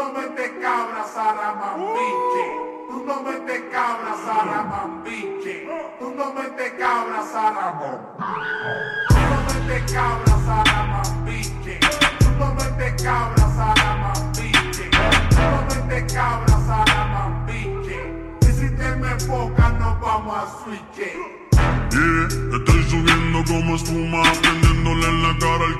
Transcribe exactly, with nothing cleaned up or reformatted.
no metes cabra, Saramambiche. Tú no metes cabra, Saramambiche. Tú no metes cabra, Saramam. Tú no metes cabra, Saramambiche. Tú no metes cabra, Saramambiche. Tú no metes cabra, Saramambiche. Y si te me enfocas, nos vamos a switch. Yeah, estoy subiendo como espuma, prendiéndole en la cara al